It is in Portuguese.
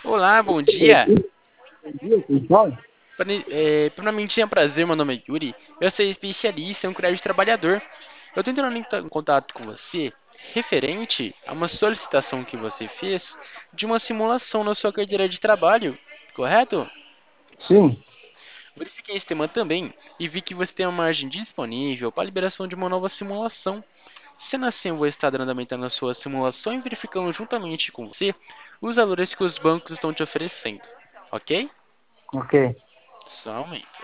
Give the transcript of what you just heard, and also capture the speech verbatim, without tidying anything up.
Olá, bom dia. Então, Pane- É, primeiramente, é um prazer, meu nome é Yuri. Eu sou especialista em um crédito trabalhador. Eu estou entrando em ta- em contato com você referente a uma solicitação que você fez de uma simulação na sua carteira de trabalho, correto? sim, Verifiquei esse tema também e vi que você tem uma margem disponível para a liberação de uma nova simulação. Sendo assim, eu vou estar dando andamento na sua simulação e verificando juntamente com você os valores que os bancos estão te oferecendo, ok? ok. Só um momento.